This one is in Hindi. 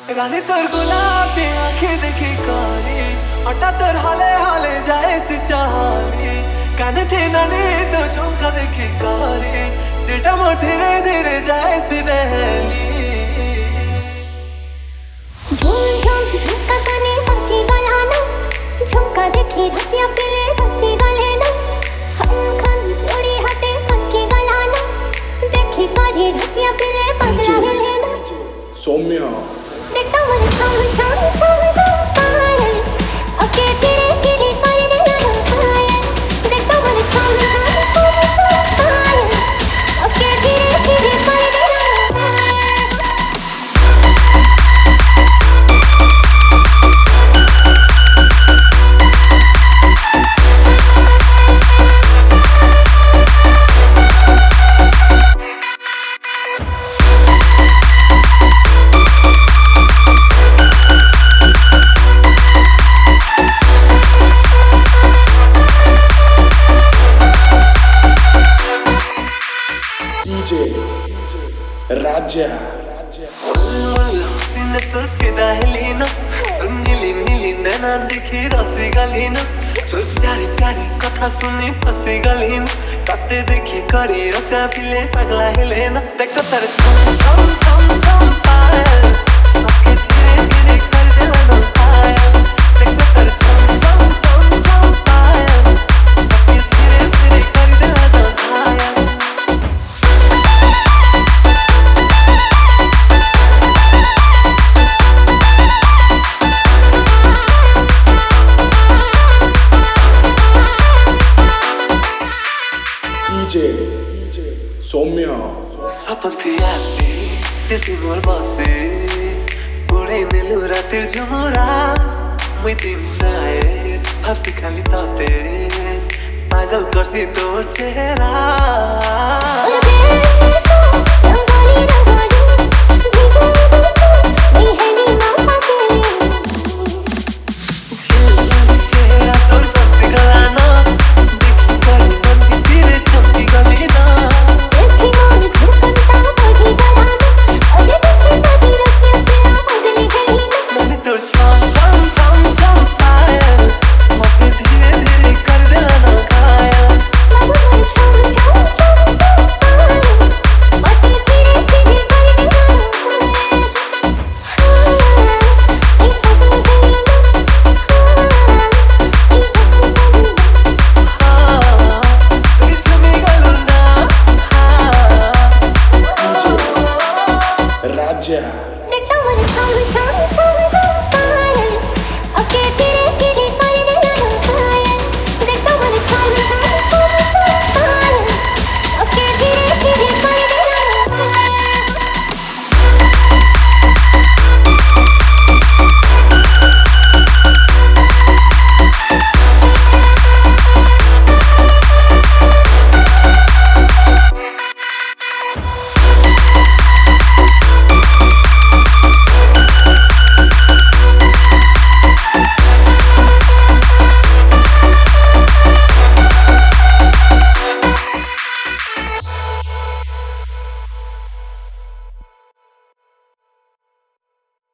रानी तोर गुलाबी आंखें देखी कारी अटा तोर हाले हाले जाए सी चाली काने थे नाने तो झुमका देखी कारी दिलटा मो धीरे धीरे जाए सी बहली झूम झूम झुमका काने बची गलाना झुमका देखी रसिया पिले रसी गले ना खन खन जोड़ी हाथे हंकी गलाना देखी कारी रसिया पिले पगला गले ना सौम्या देखता मन छम छम छम पायल ओके धीरे धीरे कर देना ना पायल देखता मन छम छम छम पायल ओके धीरे धीरे कर देना ना राजा सीने तोर के दाहलीना नीली नीली नैना देखी रसी गलीना तोर प्यारी प्यारी कथा सुनी फसी गलीना काते देखी करी रसिया पिले पगला हेलेना देख तो तेरे छम छम छम छम पायल सबके धीरे धीरे कर देना ना पायल देख तो तेरे छम छम छम छम पायल सबके धीरे धीरे कर देना ना पायल सौम्या सपन थी आसी तेरी मोर बसे उड़े नेलु रातिर झुमरा मुई दिन नाए भाबसी खाली ताते पागल करसी तोर चेहरा चेहरा तोर जसी गलाना देखी करी मन की धीरे चमकी गलीना राजा देखता मन छम छम छम पायल ओके